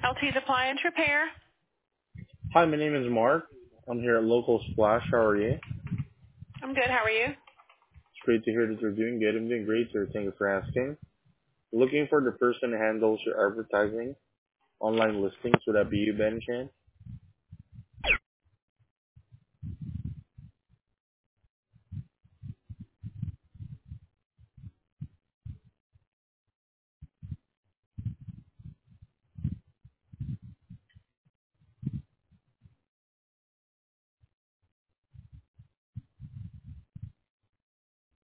LT's Appliance Repair. Hi, my name is Mark. I'm here at Local Splash. How are you? It's I'm good. How are you? great to hear that you're doing good. I'm doing great, sir. Thank you for asking. Looking for the person who handles your advertising, online listings. Would that be you, by any chance?